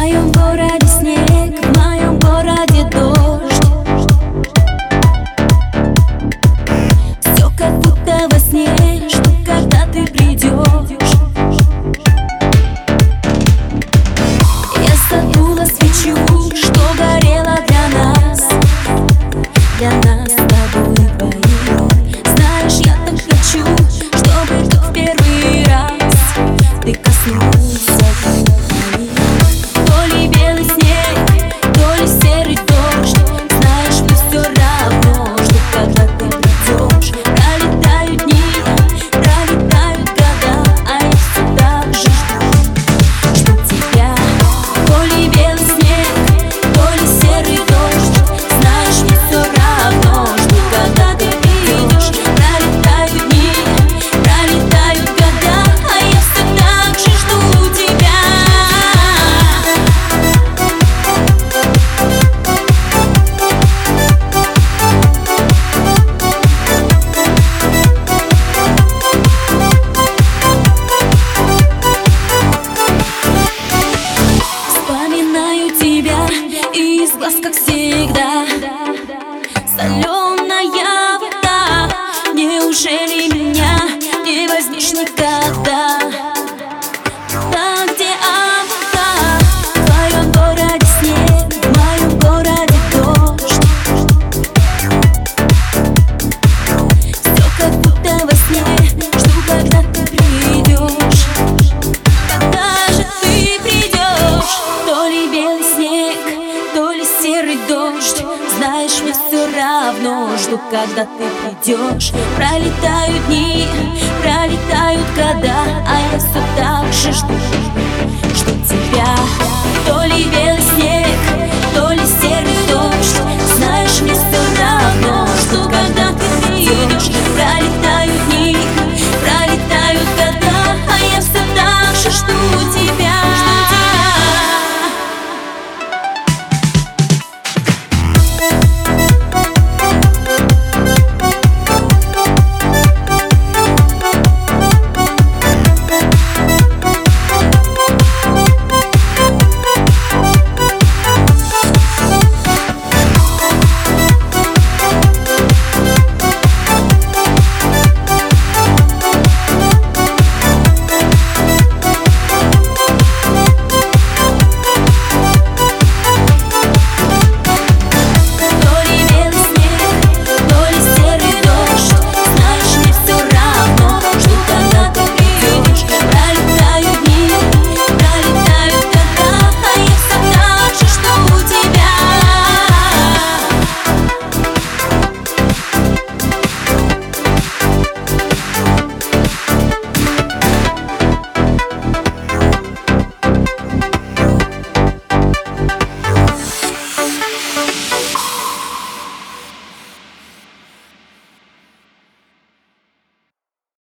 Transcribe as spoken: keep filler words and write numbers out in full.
моем городе снег, в моем городе дождь. Все как будто во сне, жду, когда ты придешь. Я задула свечу, что горела для нас, для нас с тобой двоих. Знаешь, я так хочу, чтобы ты в первый раз ты коснулся моих. То ли белый снег, то ли серый дождь. Знаешь, мне все равно, что когда ты придешь. Пролетают дни, пролетают года, а я все так же жду, жду тебя. То ли белый снег, то ли серый дождь. Знаешь, мне все равно, что когда ты придешь. Пролетают дни, пролетают года, а я все так же жду тебя. Вспоминаю тебя, и из глаз, как всегда, соленая вода. Неужели меня не возьмешь никогда? Там, где облака, в твоем городе снег, в моем городе дождь. Все как будто во сне, жду, когда ты придешь. Когда же ты придешь? То ли белый снег, то ли серый дождь. Знаешь, мне все равно, жду, когда ты придешь. Пролетают дни, пролетают года, а я все так же жду.